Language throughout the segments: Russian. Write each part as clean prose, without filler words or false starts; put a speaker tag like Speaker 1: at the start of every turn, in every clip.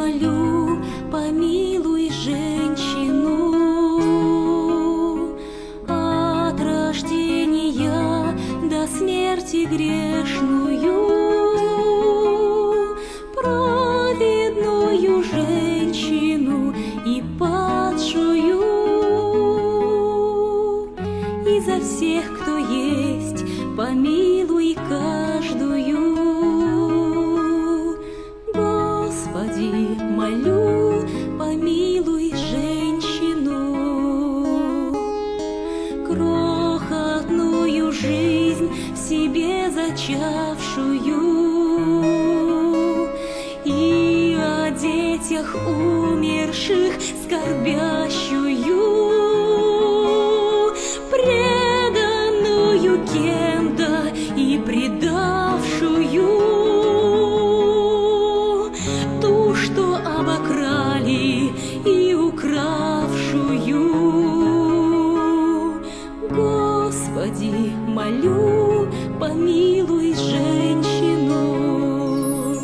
Speaker 1: молю, помилуй женщину от рождения до смерти грешную, праведную женщину и падшую, и за всех, кто есть, помилуй каждую. Господи, молю, помилуй женщину, крохотную жизнь в себе зачавшую, и о детях умерших скорбящую, преданную кем-то и предавшую, ту, что обокрали и укравшую. Господи, молю, помилуй женщину,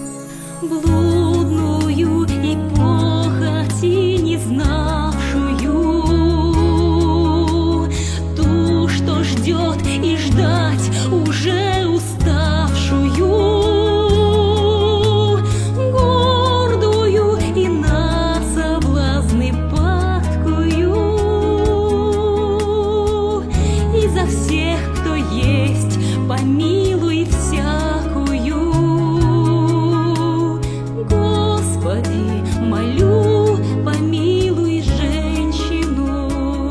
Speaker 1: блудную и похоти не знавшую, ту, что ждет и ждать уже уставшую, гордую и на соблазны падкую, и за всех, кто есть, помилуй всякую. Господи, молю, помилуй женщину.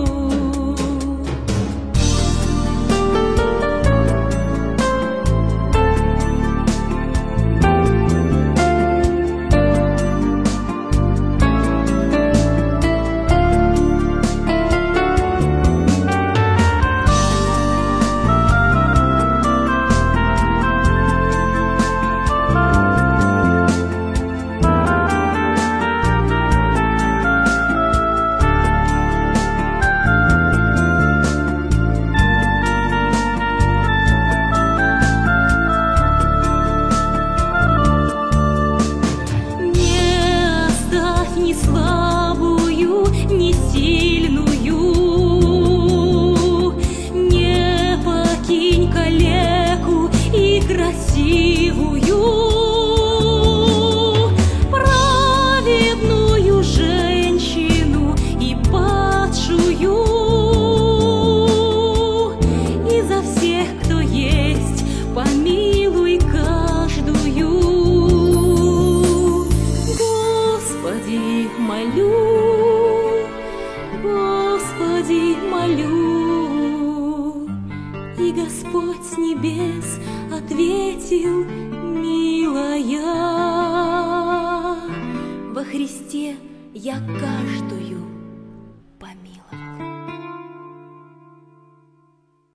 Speaker 1: Ни слабую, ни сильную, не покинь калеку и красивую, праведную женщину и падшую, и за всех, кто есть, помилуй каждую. Господи, молю, Господи, молю. И Господь с небес ответил: милая, во Христе я каждую помиловал.